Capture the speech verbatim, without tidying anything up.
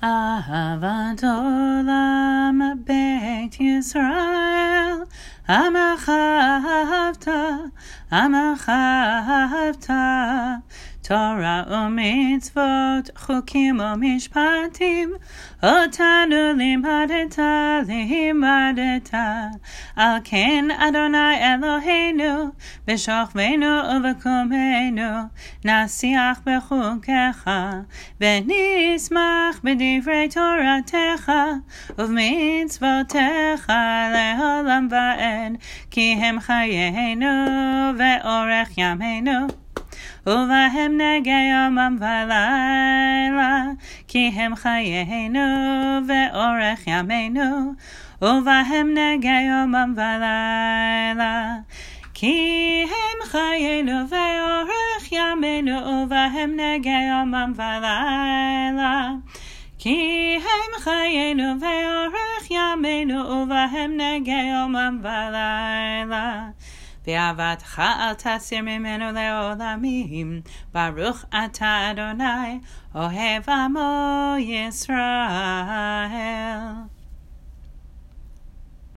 אהבת עולם בית ישראל, עמך אהבת, עמך אהבת, תורה ומצוות, חוקים ומשפטים, אותנו לימדת, לימדת. על כן אדוני אלוהינו, בשוכבנו ובקומנו, נשיח בחוקיך, ונשמח בדברי תורתך, ובמצוותיך לעולם ועד, כי הם חיינו ואורך ימינו. ובהם נגע יומם ולילה, כי הם חיינו ואורך ימינו. ובהם נגע יומם ולילה, כי הם חיינו ואורך ימינו. ובהם נגע יומם ולילה, כי הם חיינו ואורך ימינו. ובהם נגע יומם ולילה. ואהבתך אל תסיר ממנו לעולמים, ברוך אתה אדוני, אוהב עמו ישראל.